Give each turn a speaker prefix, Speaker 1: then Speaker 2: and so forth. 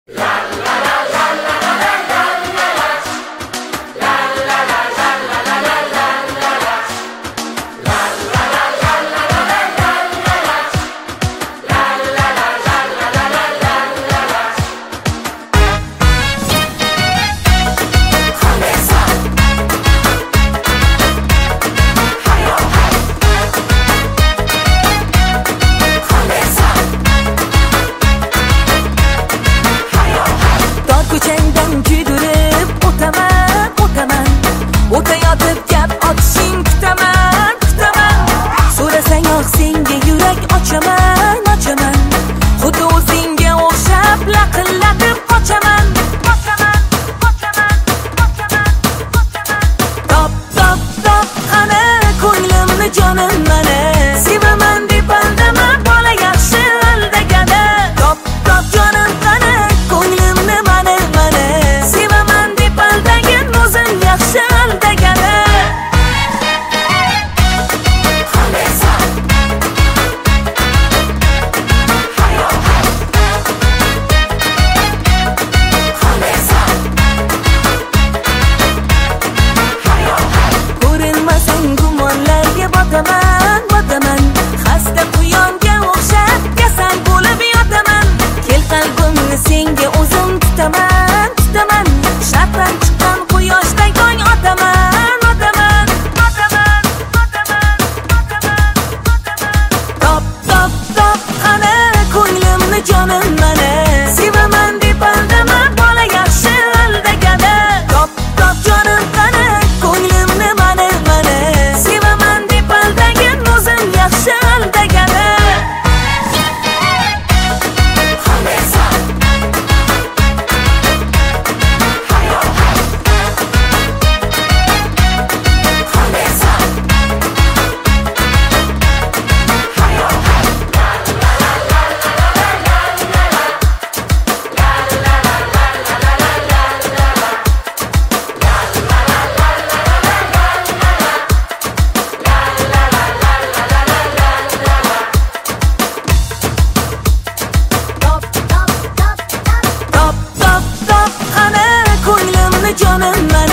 Speaker 1: O'tayotib gap otishing kutaman, kutaman. So'rasang senga yurak ochaman, ochaman. Xuddi o'zingga o'xshab laqillatib qochaman, qochaman, qochaman, qochaman, qochaman. Top, top, top, qani ko'nglimni jonim mana. Sevaman deb aldama bola yaxshi aldagani. Top, top jonim qani ko'nglimni mana, mana. Sevaman deb aldagan o'zim yaxshi aldagani. Ko'rinmasang gumonlarga botaman, botaman. Xasta quyonga o'xshab kasal bo'lib yotaman. Kel qalbimni senga o'zim tutaman, tutaman. Sharqdan chiqqan quyoshday tong otaman, otaman, otaman, otaman, otaman, otaman. Top, top, top, qani ko'nglimni jonim mana. Sevaman deb aldama bola yaxshi aldagani. Top, top jonim qani ko'nglimni mana, mana. Sevaman deb aldagan o'zim yaxshi aldagani. Top, top, top, qani ko'nglimni jonim mana.